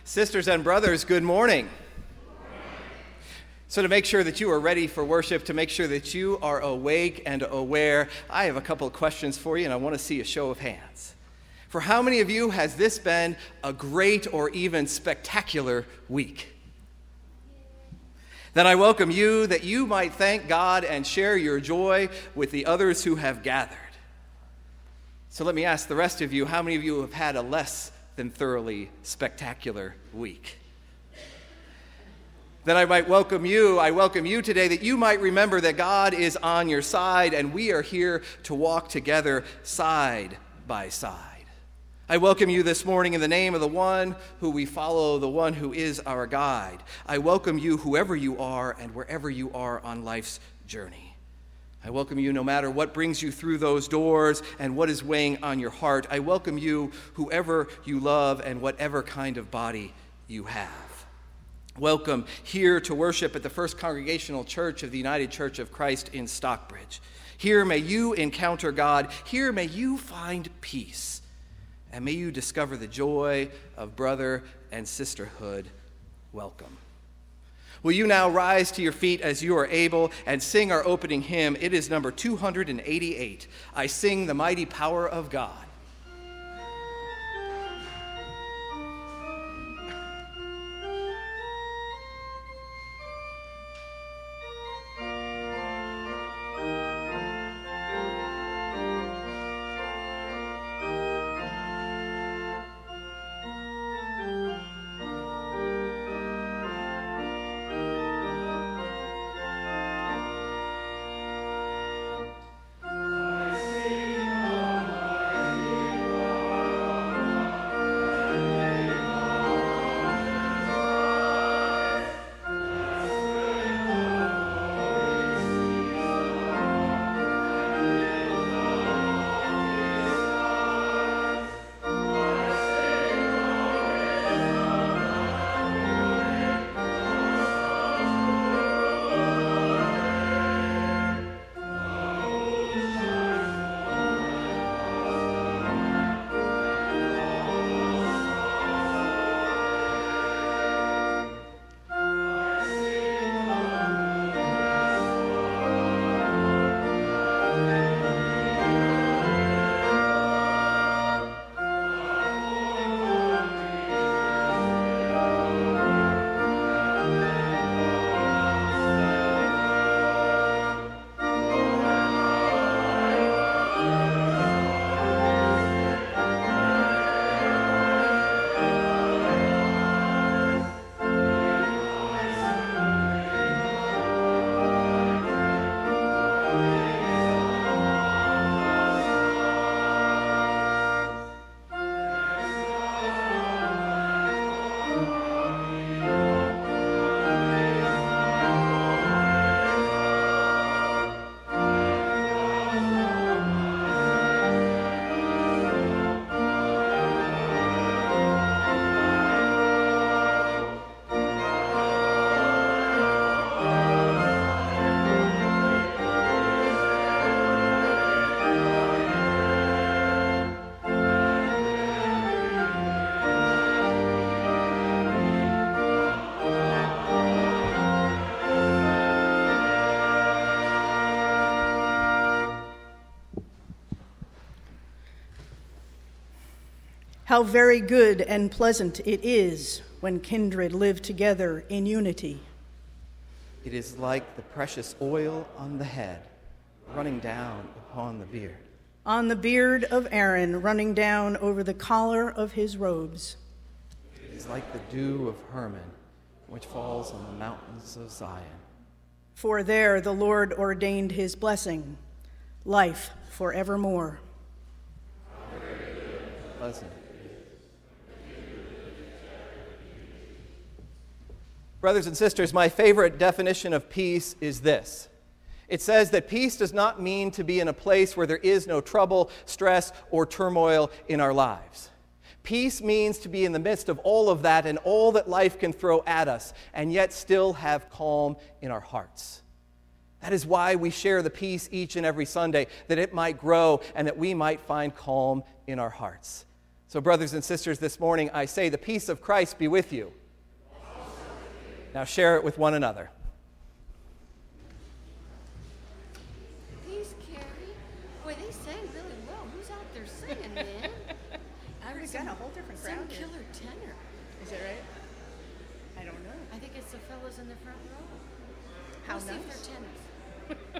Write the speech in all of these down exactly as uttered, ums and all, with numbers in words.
Sisters and brothers, good morning. So to make sure that you are ready for worship, to make sure that you are awake and aware, I have a couple of questions for you, and I want to see a show of hands. For how many of you has this been a great or even spectacular week? Then I welcome you that you might thank God and share your joy with the others who have gathered. So let me ask the rest of you, how many of you have had a less than thoroughly spectacular week? Then I might welcome you, I welcome you today that you might remember that God is on your side and we are here to walk together side by side. I welcome you this morning in the name of the one who we follow, the one who is our guide. I welcome you whoever you are and wherever you are on life's journey. I welcome you no matter what brings you through those doors and what is weighing on your heart. I welcome you whoever you love and whatever kind of body you have. Welcome here to worship at the First Congregational Church of the United Church of Christ in Stockbridge. Here may you encounter God. Here may you find peace. And may you discover the joy of brother and sisterhood. Welcome. Will you now rise to your feet as you are able and sing our opening hymn? It is number two hundred eighty-eight. I Sing the Mighty Power of God. How very good and pleasant it is when kindred live together in unity. It is like the precious oil on the head, running down upon the beard. On the beard of Aaron, running down over the collar of his robes. It is like the dew of Hermon, which falls on the mountains of Zion. For there the Lord ordained his blessing, life forevermore. How very good and pleasant. Brothers and sisters, my favorite definition of peace is this. It says that peace does not mean to be in a place where there is no trouble, stress, or turmoil in our lives. Peace means to be in the midst of all of that and all that life can throw at us, and yet still have calm in our hearts. That is why we share the peace each and every Sunday, that it might grow and that we might find calm in our hearts. So, brothers and sisters, this morning I say the peace of Christ be with you. Now share it with one another. Peace, Carrie. Boy, they sang really well. Who's out there singing, man? I would have got a whole different Some crowd here. killer tenor. Is that right? I don't know. I think it's the fellas in the front row. How We'll see if nice. they're tenors.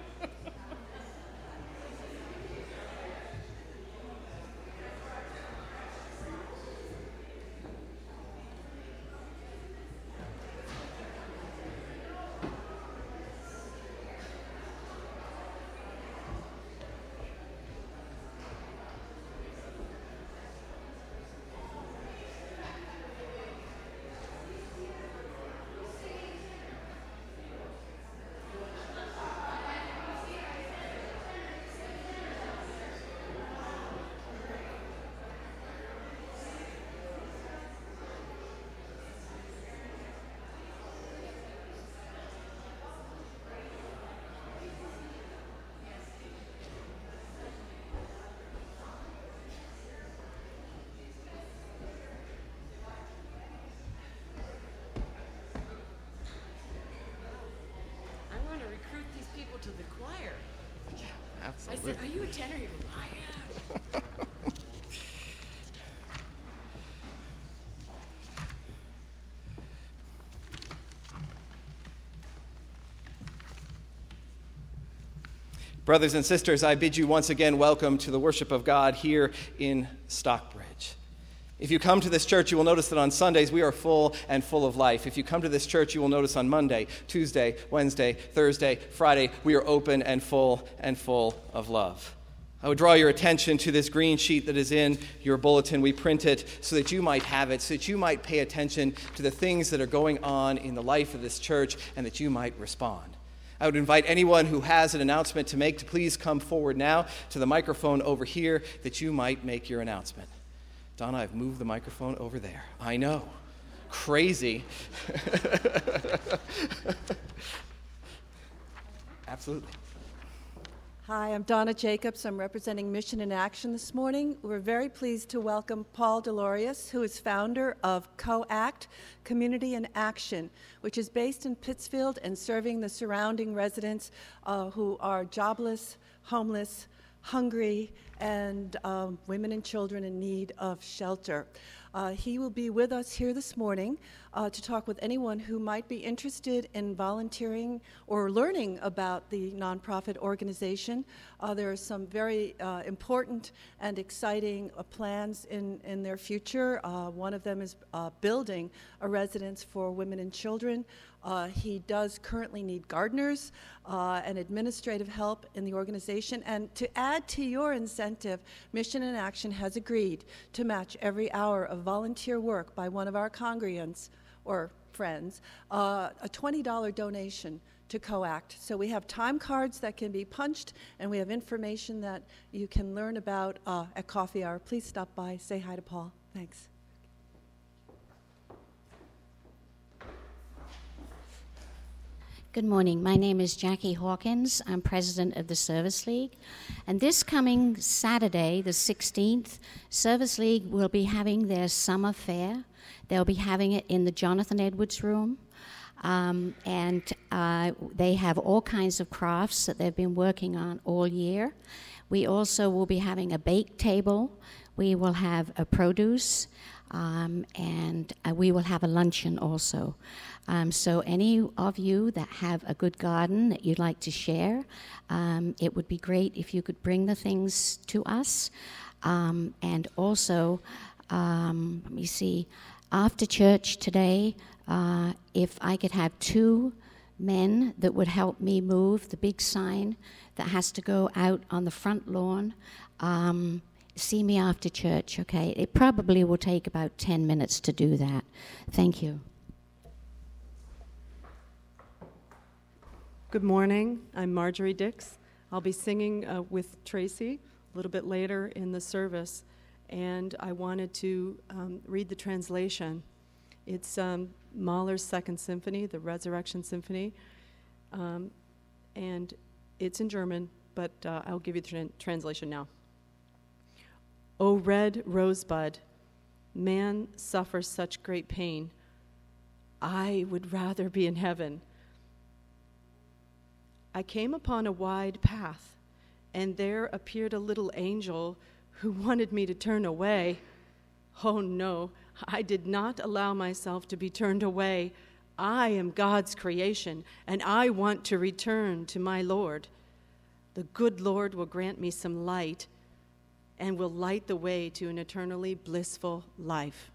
I want to recruit these people to the choir. I Absolutely. said, are you a tenor? He goes, I am. Brothers and sisters, I bid you once again welcome to the worship of God here in Stockbridge. If you come to this church, you will notice that on Sundays we are full and full of life. If you come to this church, you will notice on Monday, Tuesday, Wednesday, Thursday, Friday, we are open and full and full of love. I would draw your attention to this green sheet that is in your bulletin. We print it so that you might have it, so that you might pay attention to the things that are going on in the life of this church and that you might respond. I would invite anyone who has an announcement to make to please come forward now to the microphone over here that you might make your announcement. Donna, I've moved the microphone over there. I know. Crazy. Absolutely. Hi, I'm Donna Jacobs. I'm representing Mission in Action this morning. We're very pleased to welcome Paul Delorius, who is founder of COACT, Community in Action, which is based in Pittsfield and serving the surrounding residents uh, who are jobless, homeless, hungry, and um, women and children in need of shelter. Uh, he will be with us here this morning uh, to talk with anyone who might be interested in volunteering or learning about the nonprofit organization. Uh, there are some very uh, important and exciting uh, plans in, in their future. Uh, one of them is uh, building a residence for women and children. Uh, he does currently need gardeners uh, and administrative help in the organization. And to add to your incentive, Mission in Action has agreed to match every hour of volunteer work by one of our congregants or friends, uh, a twenty dollars donation to COACT. So we have time cards that can be punched, and we have information that you can learn about uh, at coffee hour. Please stop by, say hi to Paul. Thanks. Good morning. My name is Jackie Hawkins. I'm president of the Service League. And this coming Saturday, the sixteenth, Service League will be having their summer fair. They'll be having it in the Jonathan Edwards room. Um, and uh, they have all kinds of crafts that they've been working on all year. We also will be having a bake table. We will have a produce, um, and uh, we will have a luncheon also. Um, so any of you that have a good garden that you'd like to share, um, it would be great if you could bring the things to us. Um, and also, um, let me see, after church today, uh, if I could have two men that would help me move the big sign that has to go out on the front lawn, um, see me after church, okay? It probably will take about ten minutes to do that. Thank you. Good morning. I'm Marjorie Dix. I'll be singing uh, with Tracy a little bit later in the service, and I wanted to um, read the translation. It's um, Mahler's Second Symphony, the Resurrection Symphony, um, and it's in German, but uh, I'll give you the tra- translation now. O red rosebud, man suffers such great pain. I would rather be in heaven. I came upon a wide path, and there appeared a little angel who wanted me to turn away. Oh no, I did not allow myself to be turned away. I am God's creation, and I want to return to my Lord. The good Lord will grant me some light and will light the way to an eternally blissful life.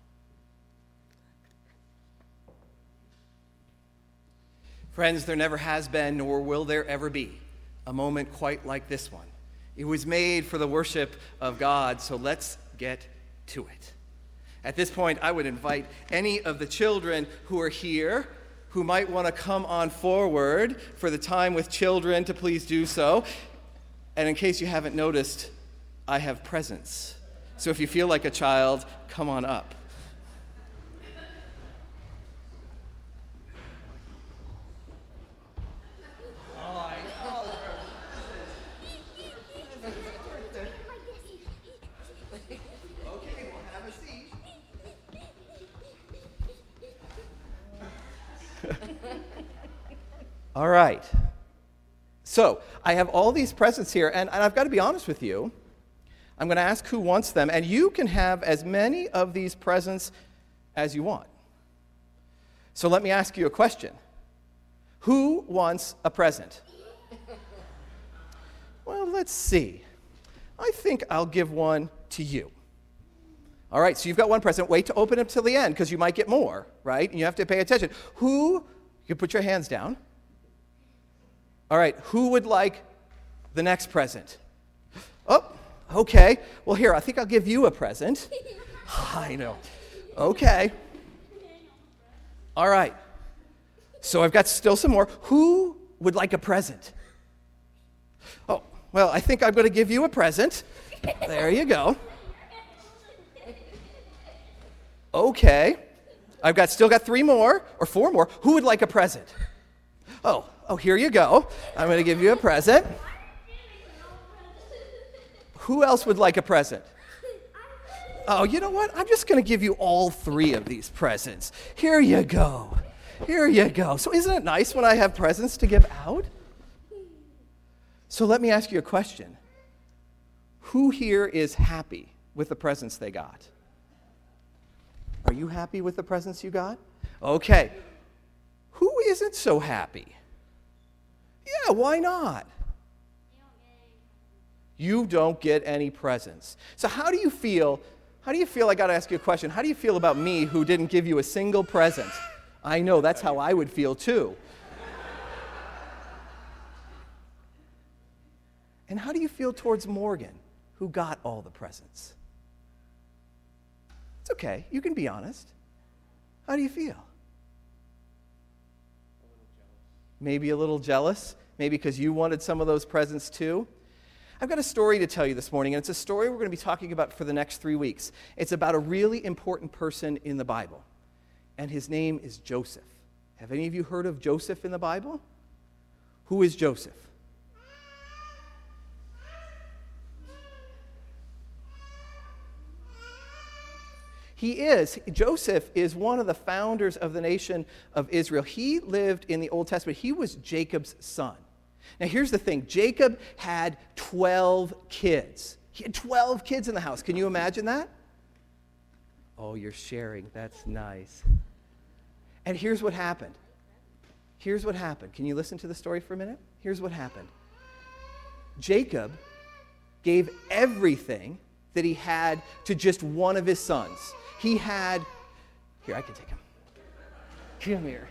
Friends, there never has been, nor will there ever be, a moment quite like this one. It was made for the worship of God, so let's get to it. At this point, I would invite any of the children who are here who might want to come on forward for the time with children to please do so. And in case you haven't noticed, I have presents. So if you feel like a child, come on up. All right. So I have all these presents here, and, and I've got to be honest with you. I'm going to ask who wants them, and you can have as many of these presents as you want. So let me ask you a question. Who wants a present? Well, let's see. I think I'll give one to you. All right, so you've got one present. Wait to open it till the end, because you might get more, right? And you have to pay attention. Who, you can put your hands down. All right, who would like the next present? Oh, okay. Well, here, I think I'll give you a present. I know. Okay. All right. So I've got still some more. Who would like a present? Oh, well, I think I'm going to give you a present. There you go. Okay. I've got still got three more, or four more. Who would like a present? Oh, oh, here you go. I'm going to give you a present. Who else would like a present? Oh, you know what? I'm just going to give you all three of these presents. Here you go. Here you go. So isn't it nice when I have presents to give out? So let me ask you a question. Who here is happy with the presents they got? Are you happy with the presents you got? Okay. Who isn't so happy? Yeah, why not? You don't get any presents. So how do you feel? How do you feel? I got to ask you a question. How do you feel about me who didn't give you a single present? I know, that's how I would feel too. And how do you feel towards Morgan, who got all the presents? It's okay. You can be honest. How do you feel? Maybe a little jealous. Maybe because you wanted some of those presents too. I've got a story to tell you this morning, and it's a story we're going to be talking about for the next three weeks. It's about a really important person in the Bible, and his name is Joseph. Have any of you heard of Joseph in the Bible? Who is Joseph? He is. Joseph is one of the founders of the nation of Israel. He lived in the Old Testament. He was Jacob's son. Now, here's the thing. Jacob had twelve kids. He had twelve kids in the house. Can you imagine that? Oh, you're sharing. That's nice. And here's what happened. Here's what happened. Can you listen to the story for a minute? Here's what happened. Jacob gave everything that he had to just one of his sons. He had, here, I can take him. Come here.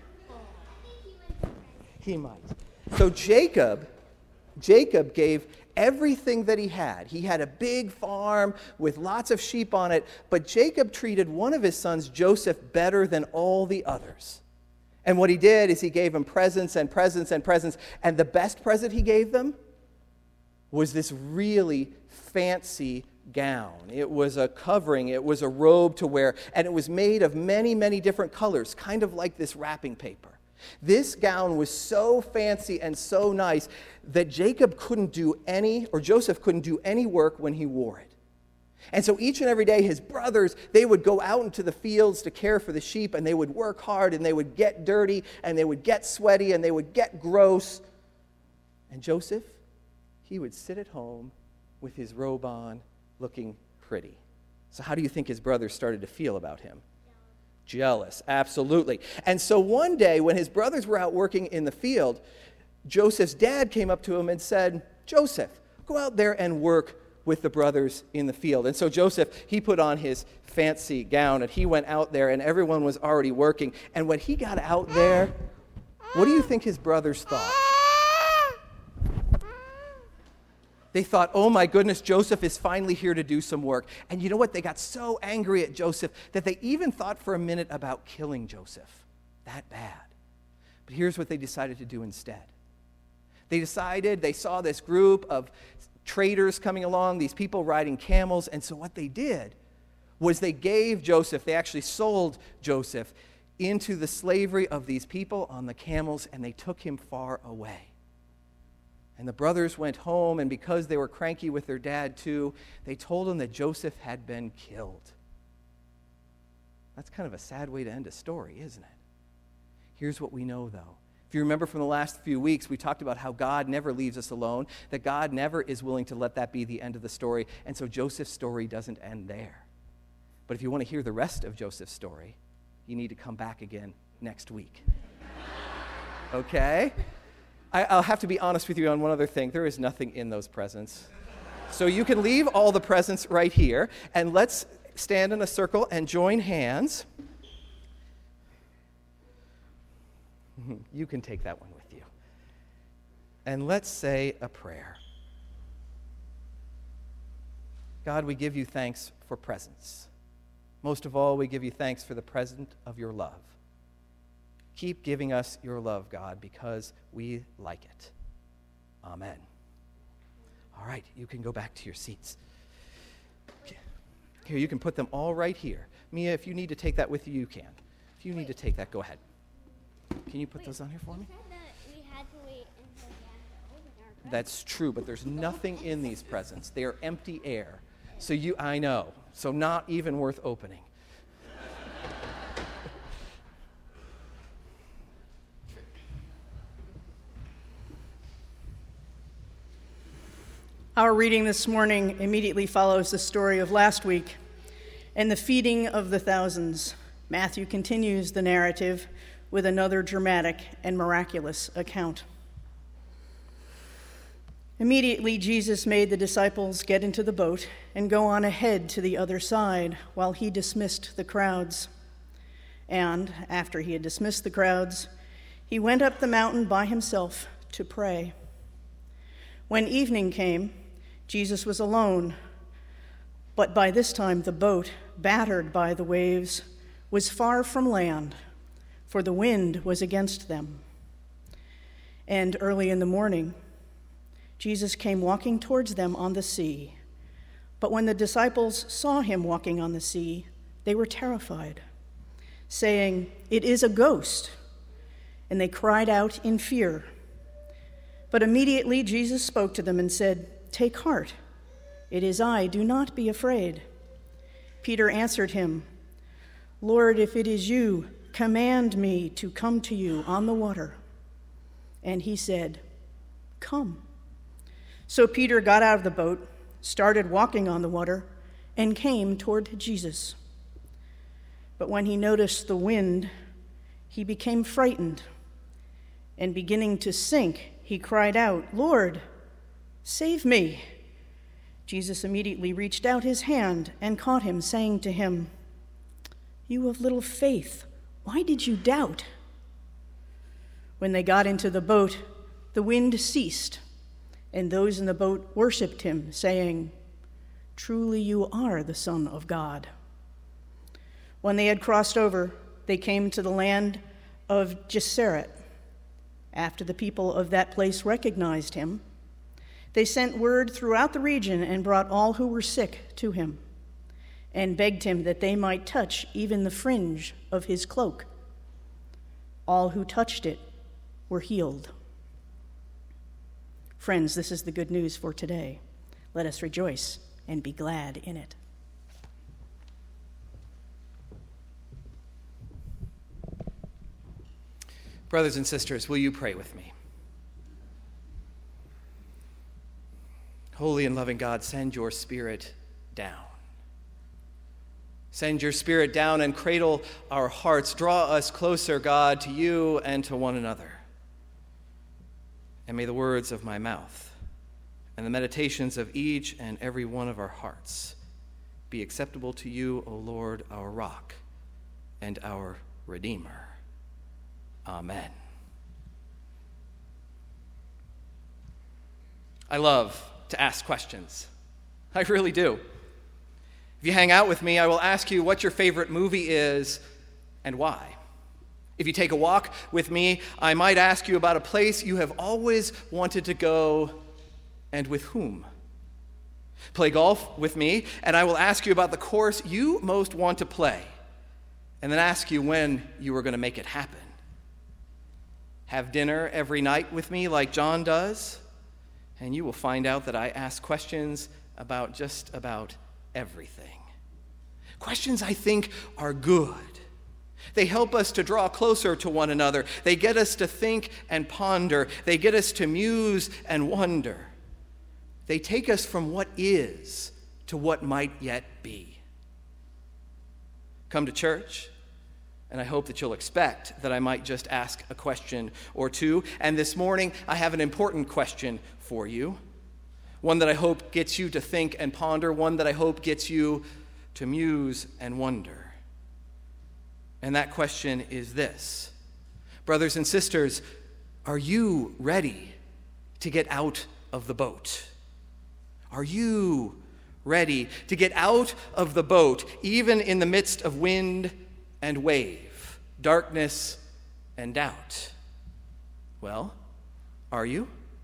He might. So Jacob, Jacob gave everything that he had. He had a big farm with lots of sheep on it, but Jacob treated one of his sons, Joseph, better than all the others. And what he did is he gave him presents and presents and presents, and the best present he gave them was this really fancy gown. It was a covering, it was a robe to wear, and it was made of many, many different colors, kind of like this wrapping paper. This gown was so fancy and so nice that Jacob couldn't do any, or Joseph couldn't do any work when he wore it. And so each and every day, his brothers, they would go out into the fields to care for the sheep, and they would work hard, and they would get dirty, and they would get sweaty, and they would get gross. And Joseph, he would sit at home with his robe on, looking pretty. So how do you think his brothers started to feel about him? Jealous, absolutely. And so one day, when his brothers were out working in the field, Joseph's dad came up to him and said, "Joseph, go out there and work with the brothers in the field." And so Joseph, he put on his fancy gown, and he went out there, and everyone was already working. And when he got out there, what do you think his brothers thought? They thought, "Oh my goodness, Joseph is finally here to do some work." And you know what? They got so angry at Joseph that they even thought for a minute about killing Joseph. That bad. But here's what they decided to do instead. They decided, they saw this group of traders coming along, these people riding camels, and so what they did was they gave Joseph, they actually sold Joseph into the slavery of these people on the camels, and they took him far away. And the brothers went home, and because they were cranky with their dad too, they told him that Joseph had been killed. That's kind of a sad way to end a story, isn't it? Here's what we know, though. If you remember from the last few weeks, we talked about how God never leaves us alone, that God never is willing to let that be the end of the story, and so Joseph's story doesn't end there. But if you want to hear the rest of Joseph's story, you need to come back again next week. Okay? I, I'll have to be honest with you on one other thing. There is nothing in those presents. So you can leave all the presents right here, and let's stand in a circle and join hands. You can take that one with you. And let's say a prayer. God, we give you thanks for presents. Most of all, we give you thanks for the present of your love. Keep giving us your love, God, because we like it. Amen. All right, you can go back to your seats. Here, you can put them all right here. Mia, if you need to take that with you, you can. If you need to take that, go ahead. Can you put Wait, those on here for me? You said that we had to wait until we had to open our presents. That's true, but there's nothing in these presents. They are empty air. So you, I know, so not even worth opening. Our reading this morning immediately follows the story of last week and the feeding of the thousands. Matthew continues the narrative with another dramatic and miraculous account. Immediately, Jesus made the disciples get into the boat and go on ahead to the other side while he dismissed the crowds. And after he had dismissed the crowds, he went up the mountain by himself to pray. When evening came, Jesus was alone, but by this time the boat, battered by the waves, was far from land, for the wind was against them. And early in the morning, Jesus came walking towards them on the sea. But when the disciples saw him walking on the sea, they were terrified, saying, "It is a ghost," and they cried out in fear. But immediately Jesus spoke to them and said, "Take heart, it is I, do not be afraid." Peter answered him, "Lord, if it is you, command me to come to you on the water." And he said, "Come." So Peter got out of the boat, started walking on the water, and came toward Jesus. But when he noticed the wind, he became frightened, and beginning to sink, he cried out, "Lord, save me." Jesus immediately reached out his hand and caught him, saying to him, "You of little faith, why did you doubt?" When they got into the boat, the wind ceased, and those in the boat worshiped him, saying, "Truly you are the Son of God." When they had crossed over, they came to the land of Gennesaret. After the people of that place recognized him, they sent word throughout the region and brought all who were sick to him, and begged him that they might touch even the fringe of his cloak. All who touched it were healed. Friends, this is the good news for today. Let us rejoice and be glad in it. Brothers and sisters, will you pray with me? Holy and loving God, send your Spirit down. Send your Spirit down and cradle our hearts. Draw us closer, God, to you and to one another. And may the words of my mouth and the meditations of each and every one of our hearts be acceptable to you, O Lord, our rock and our Redeemer. Amen. I love to ask questions. I really do. If you hang out with me, I will ask you what your favorite movie is and why. If you take a walk with me, I might ask you about a place you have always wanted to go and with whom. Play golf with me, and I will ask you about the course you most want to play, and then ask you when you are going to make it happen. Have dinner every night with me like John does, and you will find out that I ask questions about just about everything. Questions I think are good. They help us to draw closer to one another. They get us to think and ponder. They get us to muse and wonder. They take us from what is to what might yet be. Come to church, and I hope that you'll expect that I might just ask a question or two. And this morning, I have an important question for you, one that I hope gets you to think and ponder, one that I hope gets you to muse and wonder. And that question is this: brothers and sisters, are you ready to get out of the boat? Are you ready to get out of the boat, even in the midst of wind and wave, darkness and doubt? Well, are you?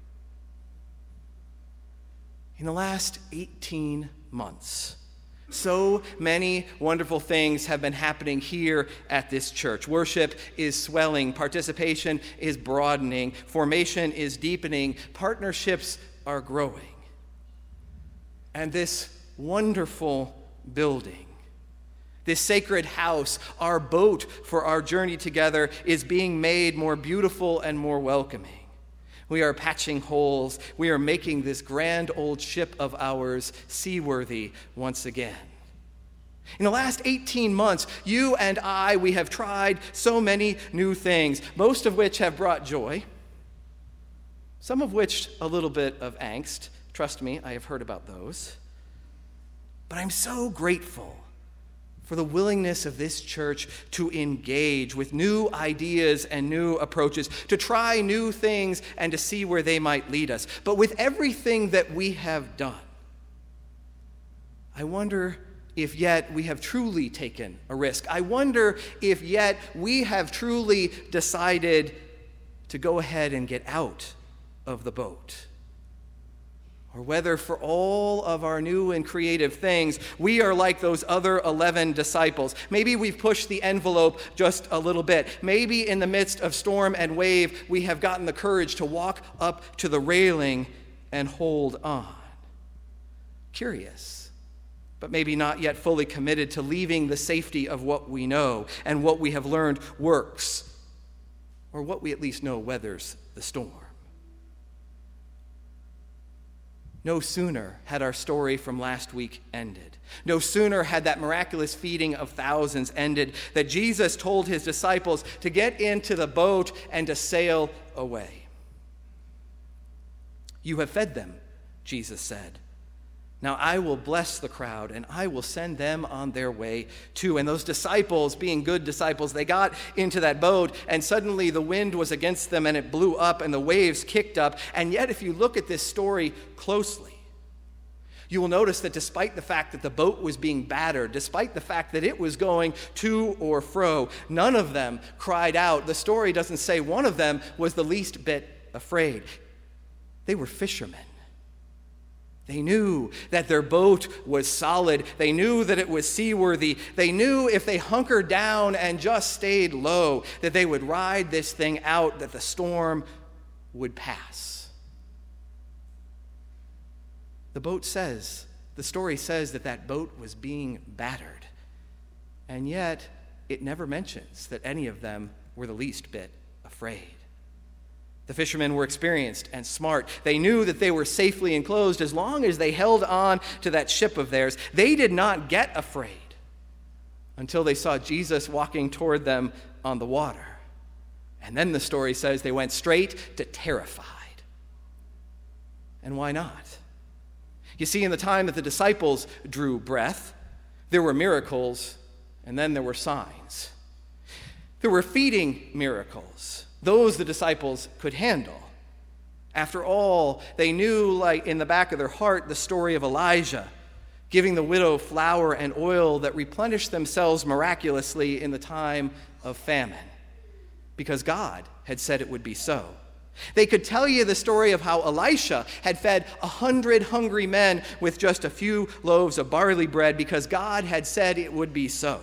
In the last eighteen months, so many wonderful things have been happening here at this church. Worship is swelling, participation is broadening, formation is deepening, partnerships are growing. And this wonderful building, this sacred house, our boat for our journey together, is being made more beautiful and more welcoming. We are patching holes. We are making this grand old ship of ours seaworthy once again. In the last eighteen months, you and I, we have tried so many new things, most of which have brought joy, some of which a little bit of angst. Trust me, I have heard about those. But I'm so grateful for the willingness of this church to engage with new ideas and new approaches, to try new things and to see where they might lead us. But with everything that we have done, I wonder if yet we have truly taken a risk. I wonder if yet we have truly decided to go ahead and get out of the boat. Or whether for all of our new and creative things, we are like those other eleven disciples. Maybe we've pushed the envelope just a little bit. Maybe in the midst of storm and wave, we have gotten the courage to walk up to the railing and hold on. Curious, but maybe not yet fully committed to leaving the safety of what we know and what we have learned works, or what we at least know weathers the storm. No sooner had our story from last week ended. No sooner had that miraculous feeding of thousands ended that Jesus told his disciples to get into the boat and to sail away. You have fed them, Jesus said. Now I will bless the crowd, and I will send them on their way too. And those disciples, being good disciples, they got into that boat, and suddenly the wind was against them, and it blew up, and the waves kicked up. And yet, if you look at this story closely, you will notice that despite the fact that the boat was being battered, despite the fact that it was going to or fro, none of them cried out. The story doesn't say one of them was the least bit afraid. They were fishermen. They knew that their boat was solid. They knew that it was seaworthy. They knew if they hunkered down and just stayed low, that they would ride this thing out, that the storm would pass. The boat says, the story says that that boat was being battered. And yet, it never mentions that any of them were the least bit afraid. The fishermen were experienced and smart. They knew that they were safely enclosed as long as they held on to that ship of theirs. They did not get afraid until they saw Jesus walking toward them on the water. And then the story says they went straight to terrified. And why not? You see, in the time that the disciples drew breath, there were miracles, and then there were signs. There were feeding miracles. Those the disciples could handle. After all, they knew, like in the back of their heart, the story of Elijah giving the widow flour and oil that replenished themselves miraculously in the time of famine, because God had said it would be so. They could tell you the story of how Elisha had fed a hundred hungry men with just a few loaves of barley bread because God had said it would be so.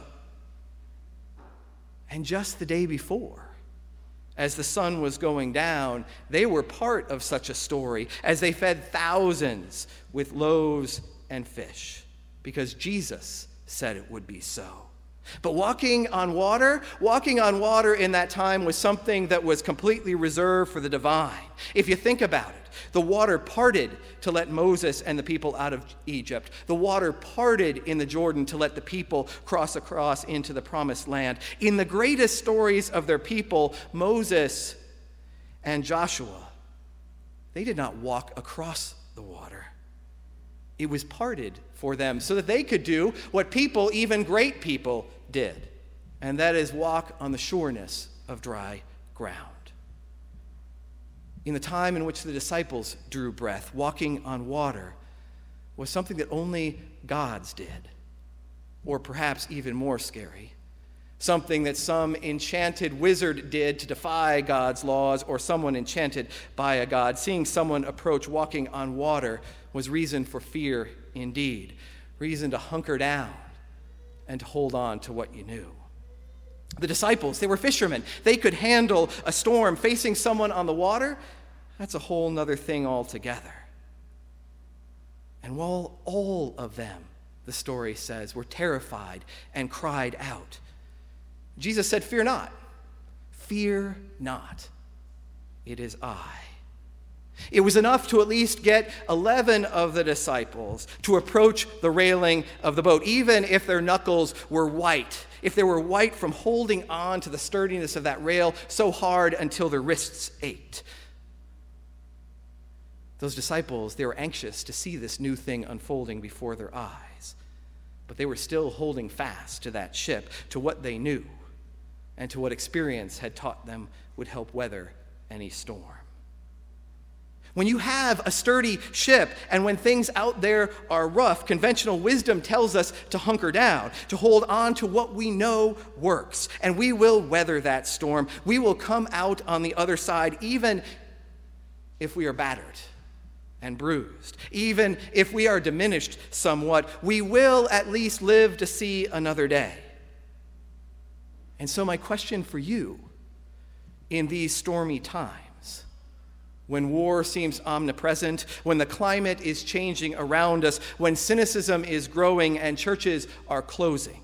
And just the day before, as the sun was going down, they were part of such a story as they fed thousands with loaves and fish because Jesus said it would be so. But walking on water, walking on water in that time was something that was completely reserved for the divine. If you think about it, the water parted to let Moses and the people out of Egypt. The water parted in the Jordan to let the people cross across into the promised land. In the greatest stories of their people, Moses and Joshua, they did not walk across the water. It was parted for them so that they could do what people, even great people, did, and that is walk on the sureness of dry ground. In the time in which the disciples drew breath, walking on water was something that only gods did, or perhaps even more scary, something that some enchanted wizard did to defy God's laws, or someone enchanted by a god. Seeing someone approach walking on water was reason for fear indeed, reason to hunker down and to hold on to what you knew. The disciples, they were fishermen. They could handle a storm. Facing someone on the water, that's a whole nother thing altogether. And while all of them, the story says, were terrified and cried out, Jesus said, "Fear not, fear not, it is I." It was enough to at least get eleven of the disciples to approach the railing of the boat, even if their knuckles were white, if they were white from holding on to the sturdiness of that rail so hard until their wrists ached. Those disciples, they were anxious to see this new thing unfolding before their eyes, but they were still holding fast to that ship, to what they knew, and to what experience had taught them would help weather any storm. When you have a sturdy ship and when things out there are rough, conventional wisdom tells us to hunker down, to hold on to what we know works, and we will weather that storm. We will come out on the other side, even if we are battered and bruised, even if we are diminished somewhat. We will at least live to see another day. And so my question for you in these stormy times, when war seems omnipresent, when the climate is changing around us, when cynicism is growing and churches are closing,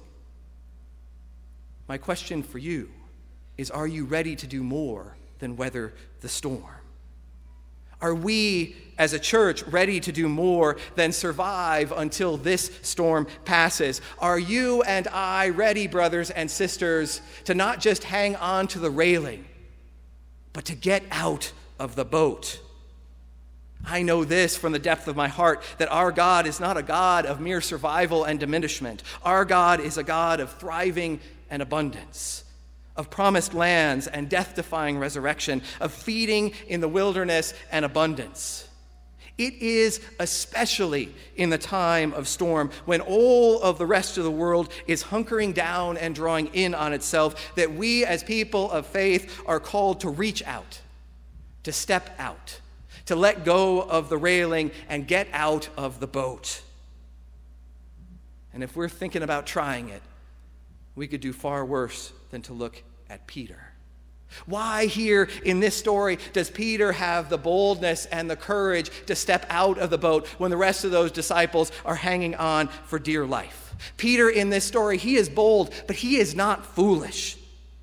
my question for you is, are you ready to do more than weather the storm? Are we, as a church, ready to do more than survive until this storm passes? Are you and I ready, brothers and sisters, to not just hang on to the railing, but to get out of the boat? I know this from the depth of my heart, that our God is not a God of mere survival and diminishment. Our God is a God of thriving and abundance, of promised lands and death-defying resurrection, of feeding in the wilderness and abundance. It is especially in the time of storm, when all of the rest of the world is hunkering down and drawing in on itself, that we as people of faith are called to reach out, to step out, to let go of the railing and get out of the boat. And if we're thinking about trying it, we could do far worse than to look at Peter. Why here in this story does Peter have the boldness and the courage to step out of the boat when the rest of those disciples are hanging on for dear life? Peter in this story, he is bold, but he is not foolish.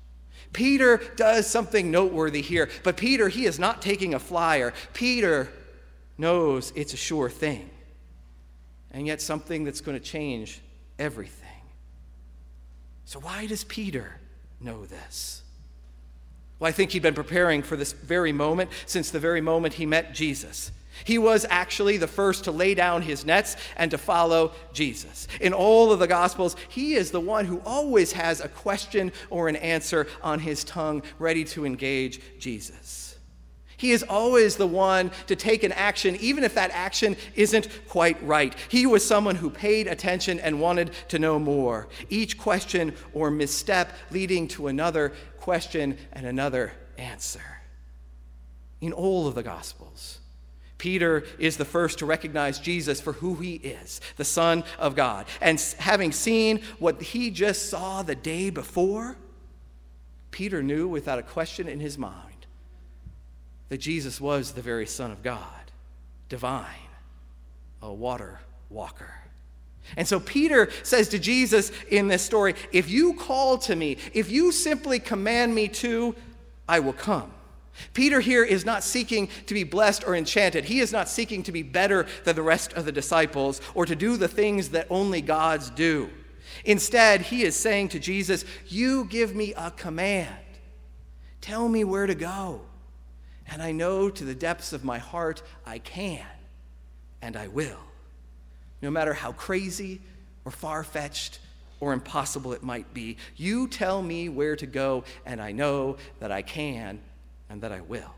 Peter does something noteworthy here, but Peter, he is not taking a flyer. Peter knows it's a sure thing, and yet something that's going to change everything. So why does Peter know this? Well, I think he'd been preparing for this very moment since the very moment he met Jesus. He was actually the first to lay down his nets and to follow Jesus. In all of the Gospels, he is the one who always has a question or an answer on his tongue, ready to engage Jesus. He is always the one to take an action, even if that action isn't quite right. He was someone who paid attention and wanted to know more. Each question or misstep leading to another question and another answer. In all of the Gospels, Peter is the first to recognize Jesus for who he is, the Son of God. And having seen what he just saw the day before, Peter knew without a question in his mind that Jesus was the very Son of God, divine, a water walker. And so Peter says to Jesus in this story, if you call to me, if you simply command me to, I will come. Peter here is not seeking to be blessed or enchanted. He is not seeking to be better than the rest of the disciples or to do the things that only gods do. Instead, he is saying to Jesus, you give me a command. Tell me where to go. And I know to the depths of my heart I can and I will. No matter how crazy or far-fetched or impossible it might be, you tell me where to go and I know that I can and that I will.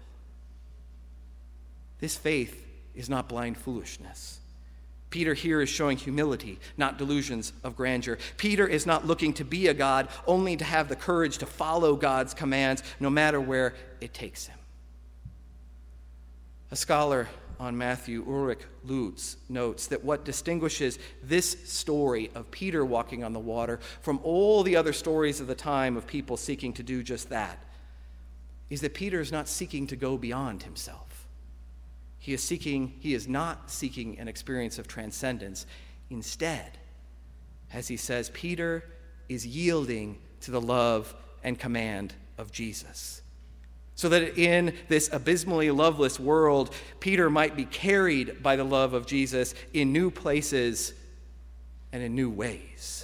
This faith is not blind foolishness. Peter here is showing humility, not delusions of grandeur. Peter is not looking to be a god, only to have the courage to follow God's commands, no matter where it takes him. A scholar on Matthew, Ulrich Lutz, notes that what distinguishes this story of Peter walking on the water from all the other stories of the time of people seeking to do just that is that Peter is not seeking to go beyond himself. He is seeking, he is not seeking an experience of transcendence. Instead, as he says, Peter is yielding to the love and command of Jesus. So that in this abysmally loveless world, Peter might be carried by the love of Jesus in new places and in new ways.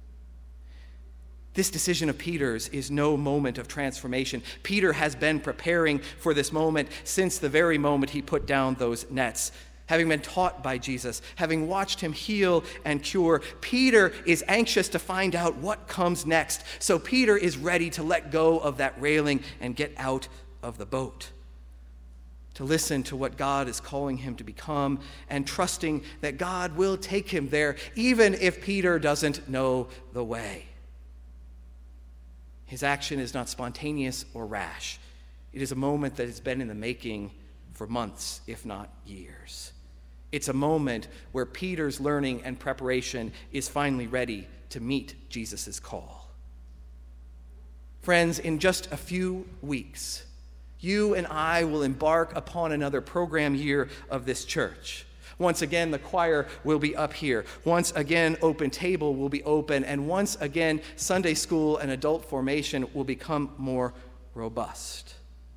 This decision of Peter's is no moment of transformation. Peter has been preparing for this moment since the very moment he put down those nets. Having been taught by Jesus, having watched him heal and cure, Peter is anxious to find out what comes next. So Peter is ready to let go of that railing and get out of the boat, to listen to what God is calling him to become and trusting that God will take him there, even if Peter doesn't know the way. His action is not spontaneous or rash. It is a moment that has been in the making for months, if not years. It's a moment where Peter's learning and preparation is finally ready to meet Jesus' call. Friends, in just a few weeks, you and I will embark upon another program year of this church. Once again, the choir will be up here. Once again, open table will be open. And once again, Sunday school and adult formation will become more robust.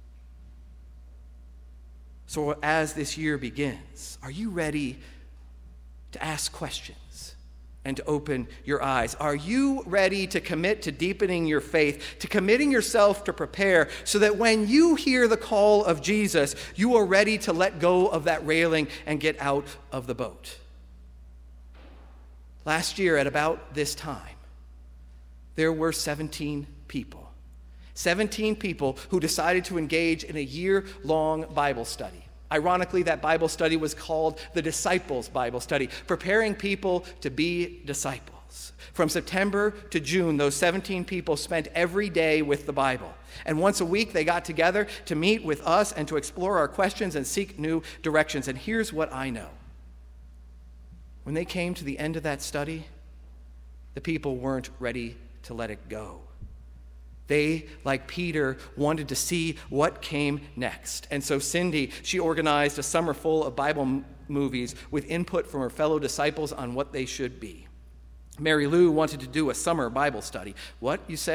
So as this year begins, are you ready to ask questions and to open your eyes? Are you ready to commit to deepening your faith, to committing yourself to prepare so that when you hear the call of Jesus, you are ready to let go of that railing and get out of the boat? Last year at about this time, there were seventeen people. seventeen people who decided to engage in a year-long Bible study. Ironically, that Bible study was called the Disciples Bible Study, preparing people to be disciples. From September to June, those seventeen people spent every day with the Bible. And once a week, they got together to meet with us and to explore our questions and seek new directions. And here's what I know. When they came to the end of that study, the people weren't ready to let it go. They, like Peter, wanted to see what came next. And so Cindy, she organized a summer full of Bible m- movies with input from her fellow disciples on what they should be. Mary Lou wanted to do a summer Bible study. What, you say?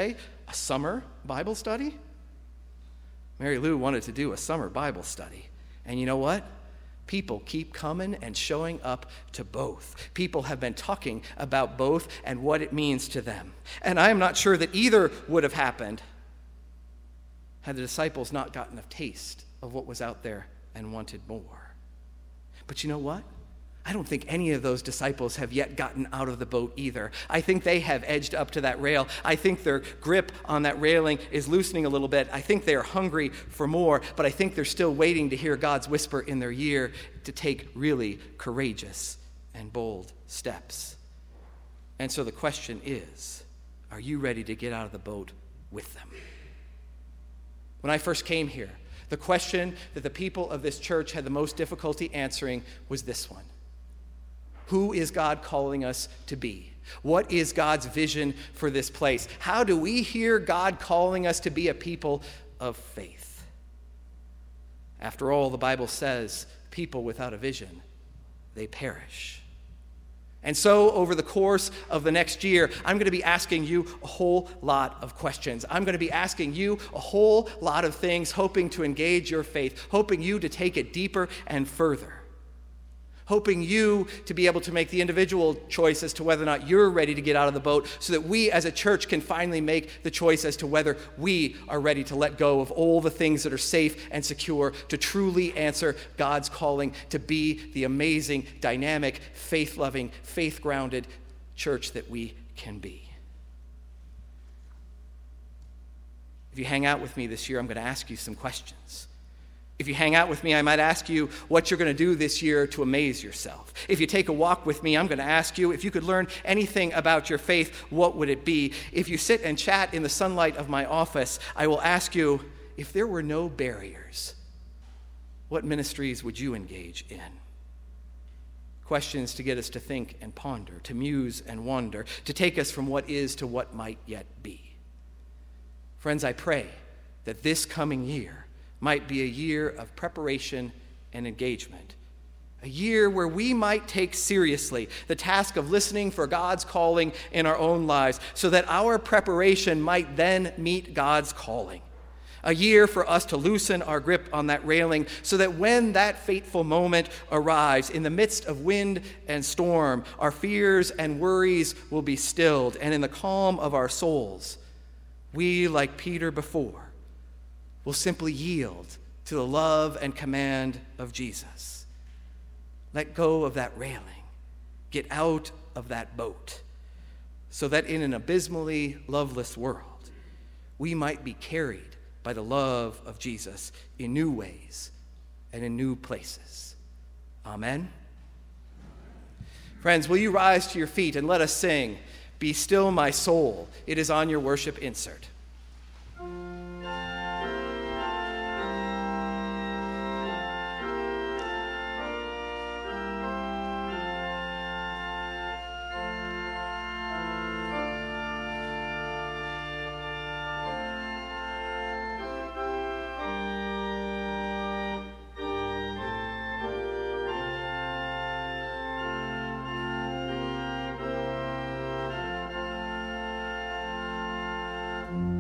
a summer Bible study? Mary Lou wanted to do a summer Bible study. And you know what? People keep coming and showing up to both. People have been talking about both and what it means to them. And I am not sure that either would have happened had the disciples not gotten a taste of what was out there and wanted more. But you know what? I don't think any of those disciples have yet gotten out of the boat either. I think they have edged up to that rail. I think their grip on that railing is loosening a little bit. I think they are hungry for more, but I think they're still waiting to hear God's whisper in their ear to take really courageous and bold steps. And so the question is, are you ready to get out of the boat with them? When I first came here, the question that the people of this church had the most difficulty answering was this one. Who is God calling us to be? What is God's vision for this place? How do we hear God calling us to be a people of faith? After all, the Bible says, people without a vision, they perish. And so, over the course of the next year, I'm going to be asking you a whole lot of questions. I'm going to be asking you a whole lot of things, hoping to engage your faith, hoping you to take it deeper and further. Hoping you to be able to make the individual choice as to whether or not you're ready to get out of the boat so that we as a church can finally make the choice as to whether we are ready to let go of all the things that are safe and secure to truly answer God's calling to be the amazing, dynamic, faith-loving, faith-grounded church that we can be. If you hang out with me this year, I'm going to ask you some questions. If you hang out with me, I might ask you what you're going to do this year to amaze yourself. If you take a walk with me, I'm going to ask you if you could learn anything about your faith, what would it be? If you sit and chat in the sunlight of my office, I will ask you, if there were no barriers, what ministries would you engage in? Questions to get us to think and ponder, to muse and wonder, to take us from what is to what might yet be. Friends, I pray that this coming year might be a year of preparation and engagement. A year where we might take seriously the task of listening for God's calling in our own lives so that our preparation might then meet God's calling. A year for us to loosen our grip on that railing so that when that fateful moment arrives, in the midst of wind and storm, our fears and worries will be stilled, and in the calm of our souls, we, like Peter before, will simply yield to the love and command of Jesus. Let go of that railing. Get out of that boat so that in an abysmally loveless world, we might be carried by the love of Jesus in new ways and in new places. Amen. Friends, will you rise to your feet and let us sing, "Be Still My Soul." It is on your worship insert. Thank you.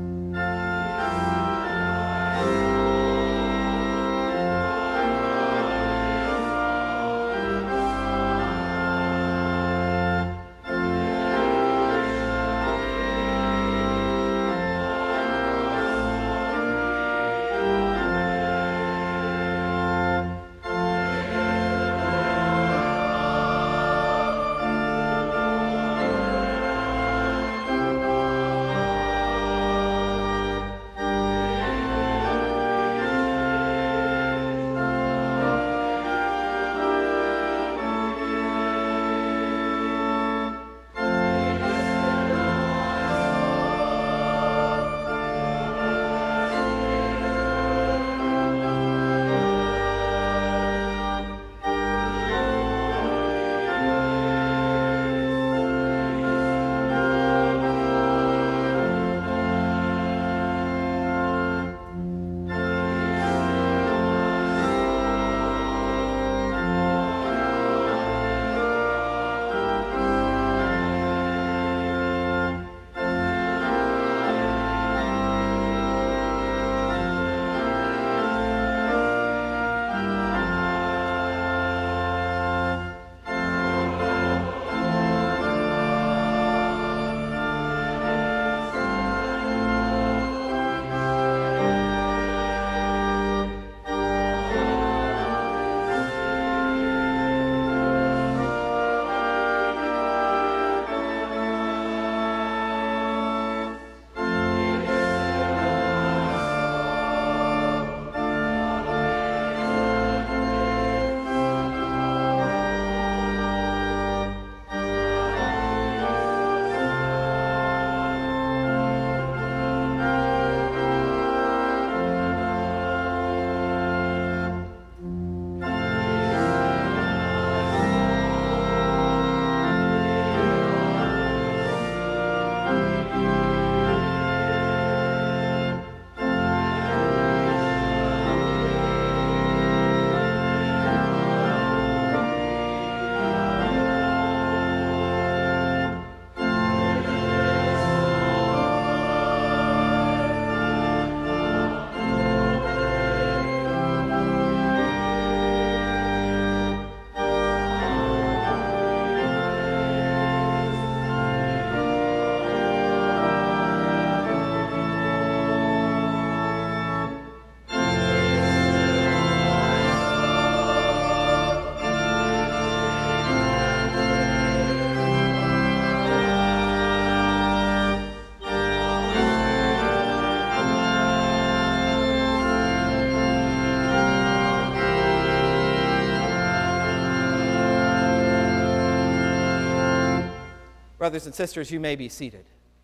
Brothers and sisters, you may be seated.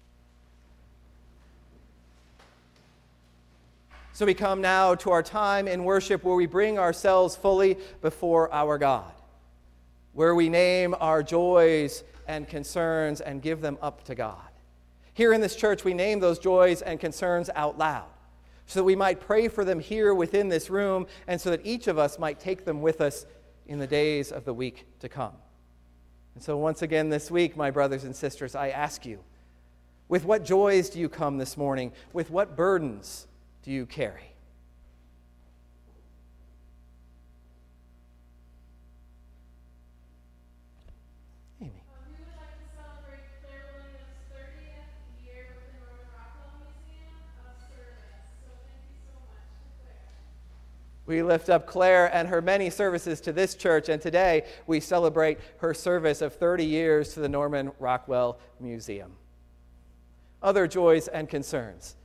So we come now to our time in worship where we bring ourselves fully before our God, where we name our joys and concerns and give them up to God. Here in this church, we name those joys and concerns out loud so that we might pray for them here within this room and so that each of us might take them with us in the days of the week to come. And so once again this week, my brothers and sisters, I ask you, with what joys do you come this morning? With what burdens do you carry? Amy. Um, we would like to celebrate Claire Williams' thirtieth year with the Norman Rockwell Museum of Service. So thank you so much to Claire. We lift up Claire and her many services to this church, and today we celebrate her service of thirty years to the Norman Rockwell Museum. Other joys and concerns.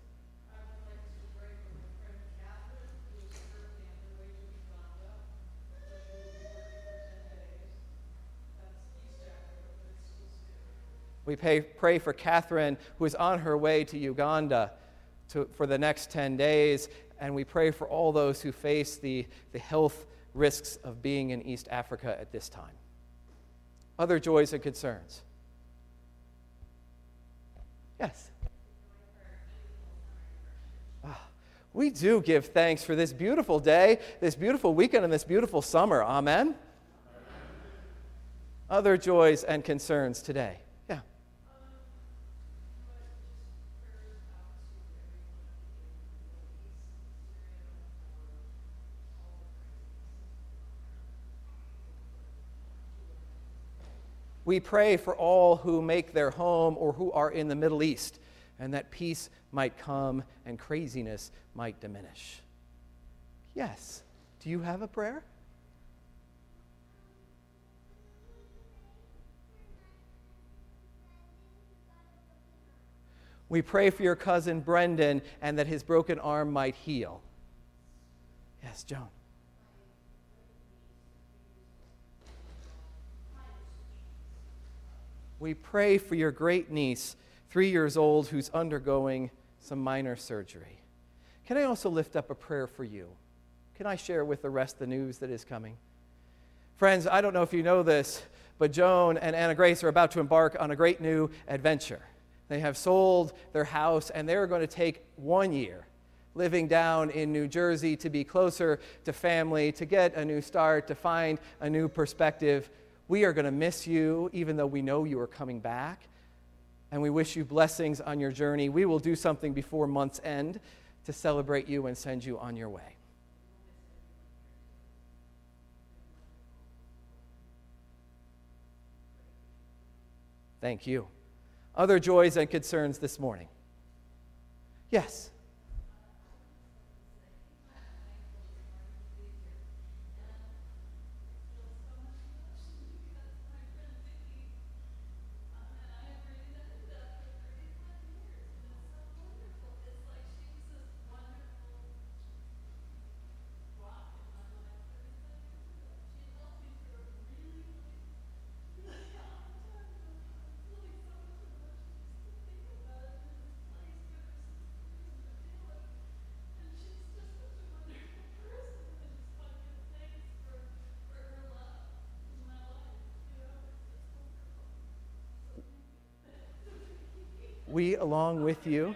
We pay, pray for Catherine, who is on her way to Uganda to, for the next ten days, and we pray for all those who face the, the health risks of being in East Africa at this time. Other joys and concerns. Yes? Ah, we do give thanks for this beautiful day, this beautiful weekend, and this beautiful summer. Amen? Amen. Other joys and concerns today. We pray for all who make their home or who are in the Middle East, and that peace might come and craziness might diminish. Yes. Do you have a prayer? We pray for your cousin Brendan and that his broken arm might heal. Yes, Joan. We pray for your great niece, three years old, who's undergoing some minor surgery. Can I also lift up a prayer for you? Can I share with the rest the news that is coming? Friends, I don't know if you know this, but Joan and Anna Grace are about to embark on a great new adventure. They have sold their house, and they're going to take one year living down in New Jersey to be closer to family, to get a new start, to find a new perspective. We are going to miss you, even though we know you are coming back, and we wish you blessings on your journey. We will do something before month's end to celebrate you and send you on your way. Thank you. Other joys and concerns this morning? Yes. We, along with you,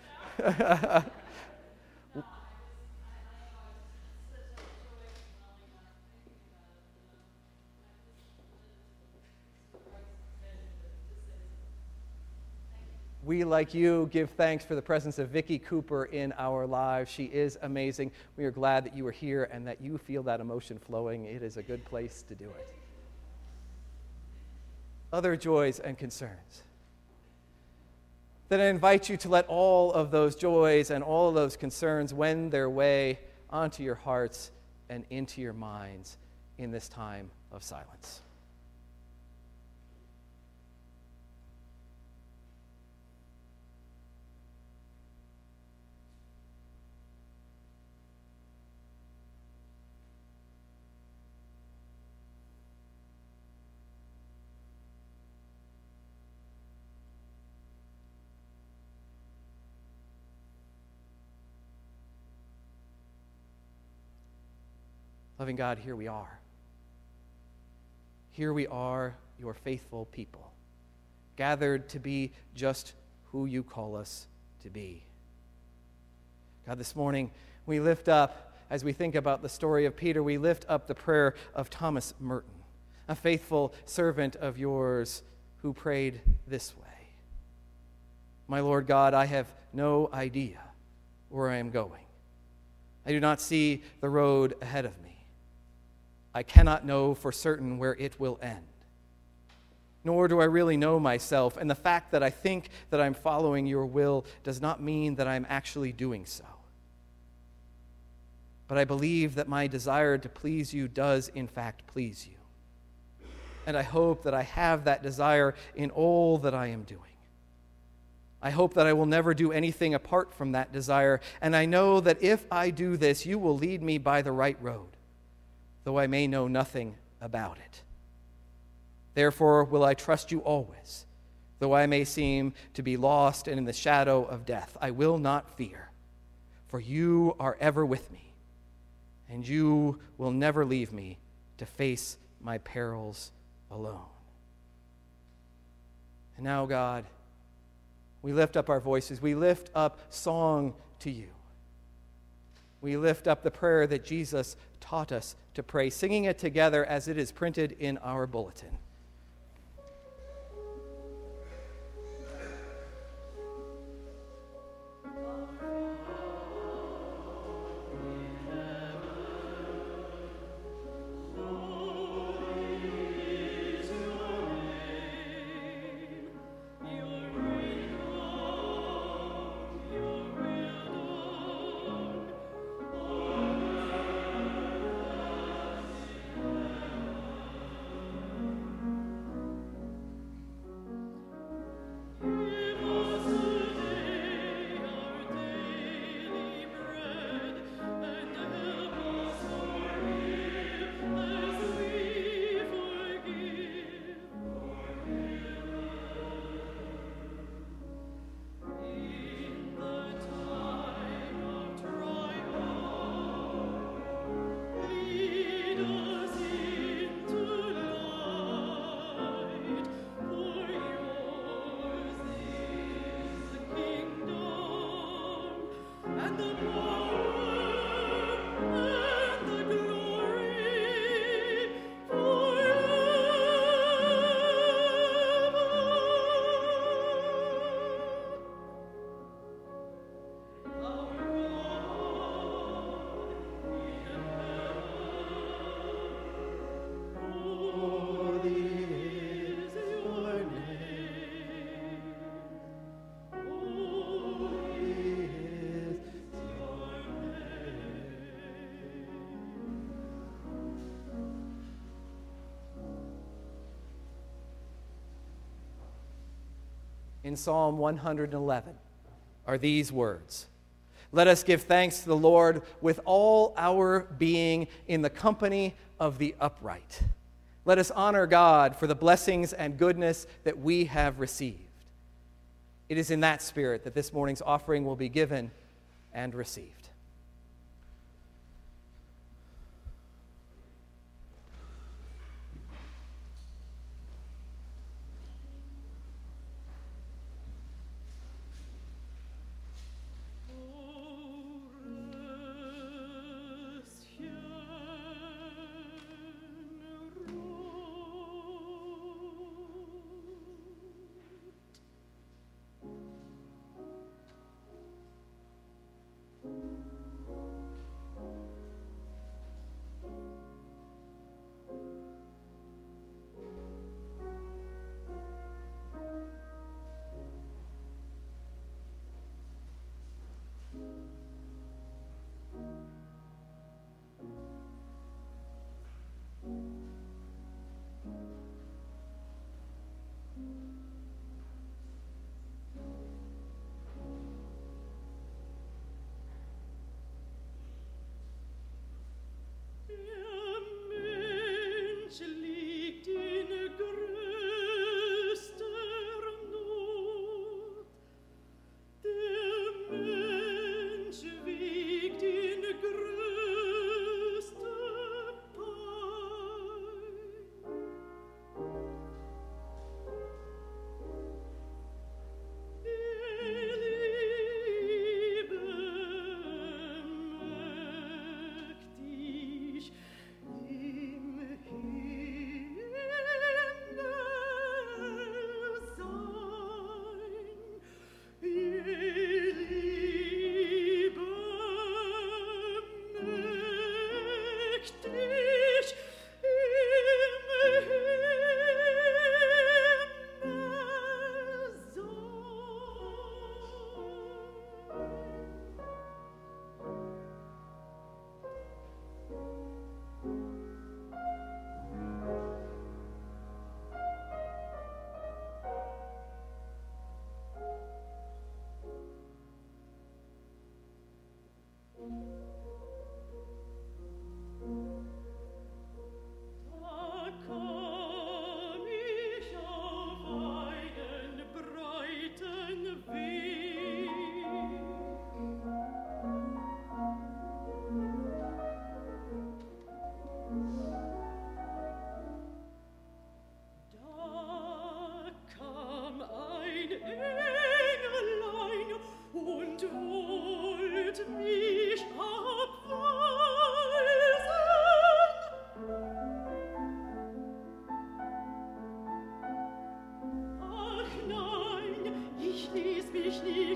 we, like you, give thanks for the presence of Vicki Cooper in our lives. She is amazing. We are glad that you are here and that you feel that emotion flowing. It is a good place to do it. Other joys and concerns. Then I invite you to let all of those joys and all of those concerns wend their way onto your hearts and into your minds in this time of silence. Loving God, here we are. Here we are, your faithful people, gathered to be just who you call us to be. God, this morning we lift up, as we think about the story of Peter, we lift up the prayer of Thomas Merton, a faithful servant of yours who prayed this way. My Lord God, I have no idea where I am going. I do not see the road ahead of me. I cannot know for certain where it will end. Nor do I really know myself, and the fact that I think that I'm following your will does not mean that I'm actually doing so. But I believe that my desire to please you does, in fact, please you. And I hope that I have that desire in all that I am doing. I hope that I will never do anything apart from that desire, and I know that if I do this, you will lead me by the right road, though I may know nothing about it. Therefore will I trust you always, though I may seem to be lost and in the shadow of death. I will not fear, for you are ever with me, and you will never leave me to face my perils alone. And now, God, we lift up our voices. We lift up song to you. We lift up the prayer that Jesus taught us to pray, singing it together as it is printed in our bulletin. In Psalm one hundred eleven are these words: "Let us give thanks to the Lord with all our being in the company of the upright. Let us honor God for the blessings and goodness that we have received." It is in that spirit that this morning's offering will be given and received. Thank you.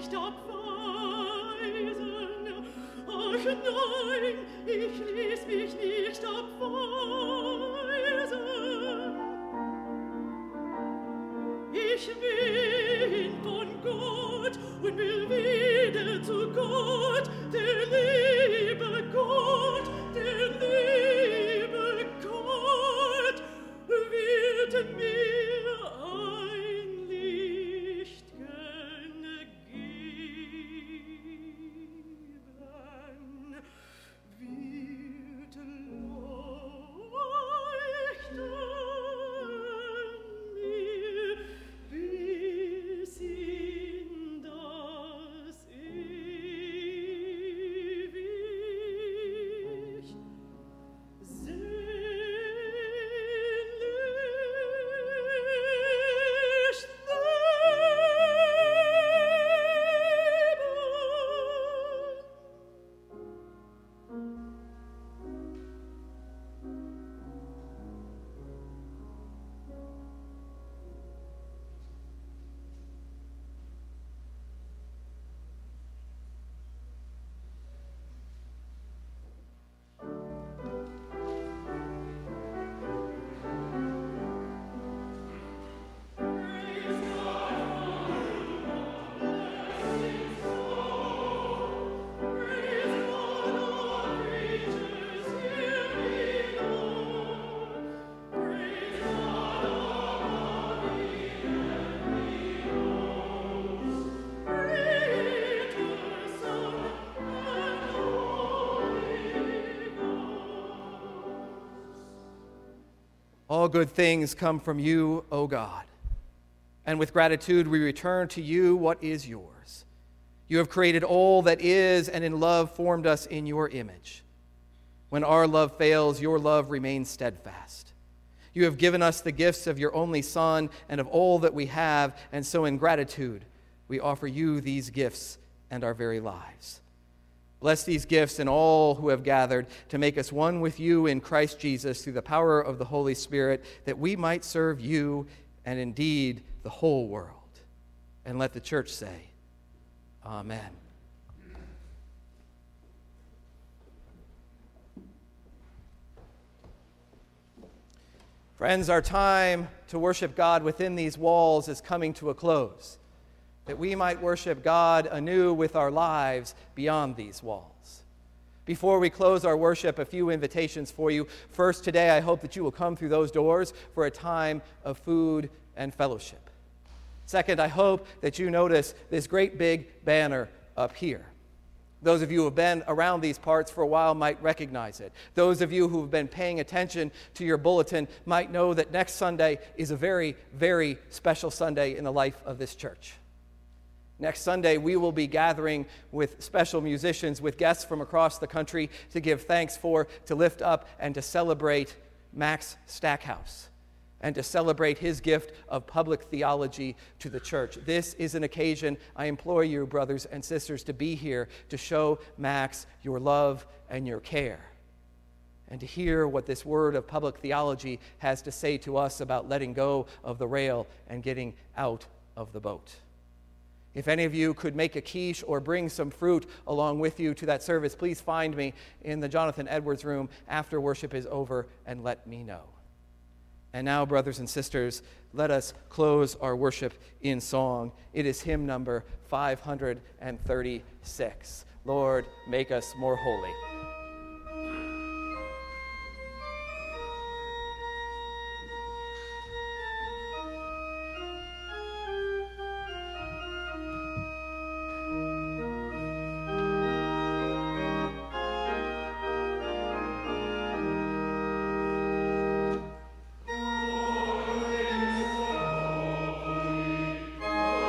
nicht abweisen. Ach nein, ich ließ mich nicht abweisen. Ich bin von Gott und will wieder zu Gott, der liebe Gott, der liebe Gott wird mir ein Licht geben, wird leuchten mir bis in das ewig sehnlichst All good things come from you, O God. And with gratitude we return to you what is yours. You have created all that is, and in love formed us in your image. When our love fails, your love remains steadfast. You have given us the gifts of your only Son and of all that we have, and so in gratitude we offer you these gifts and our very lives. Bless these gifts and all who have gathered to make us one with you in Christ Jesus through the power of the Holy Spirit, that we might serve you and indeed the whole world. And let the church say, Amen. Friends, our time to worship God within these walls is coming to a close, that we might worship God anew with our lives beyond these walls. Before we close our worship, a few invitations for you. First, today, I hope that you will come through those doors for a time of food and fellowship. Second, I hope that you notice this great big banner up here. Those of you who have been around these parts for a while might recognize it. Those of you who have been paying attention to your bulletin might know that next Sunday is a very, very special Sunday in the life of this church. Next Sunday, we will be gathering with special musicians, with guests from across the country to give thanks for, to lift up, and to celebrate Max Stackhouse, and to celebrate his gift of public theology to the church. This is an occasion, I implore you, brothers and sisters, to be here to show Max your love and your care, and to hear what this word of public theology has to say to us about letting go of the rail and getting out of the boat. If any of you could make a quiche or bring some fruit along with you to that service, please find me in the Jonathan Edwards room after worship is over and let me know. And now, brothers and sisters, let us close our worship in song. It is hymn number five hundred thirty-six. Lord, make us more holy.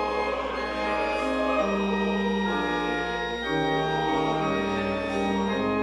Amen.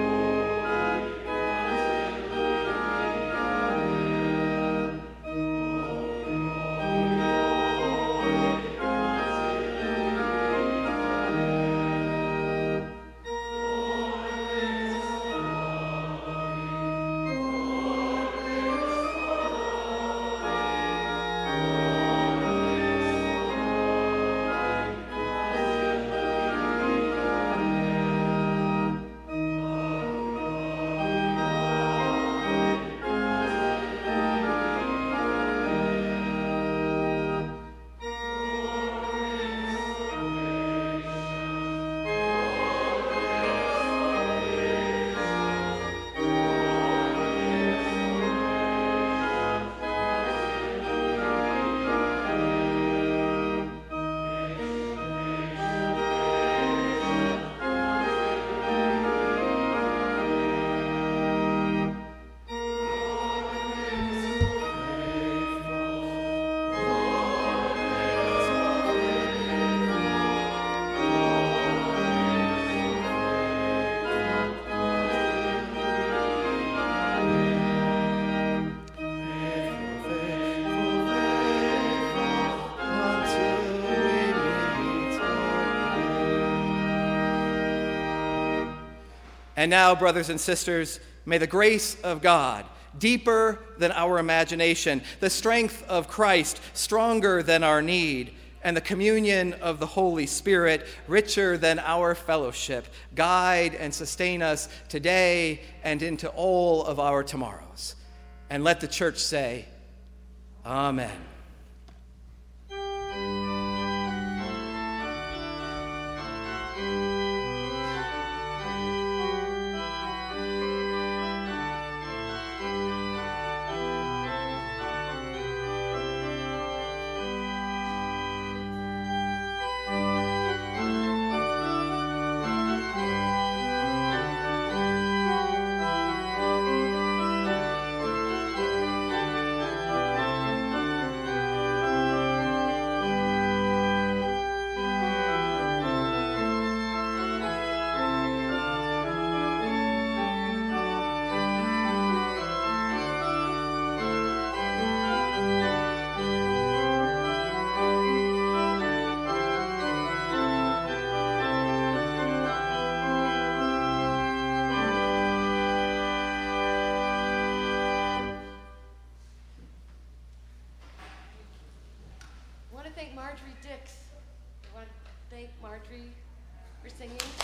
And now, brothers and sisters, may the grace of God, deeper than our imagination, the strength of Christ, stronger than our need, and the communion of the Holy Spirit, richer than our fellowship, guide and sustain us today and into all of our tomorrows. And let the church say, Amen. I want to thank Marjorie Dix. I want to thank Marjorie for singing.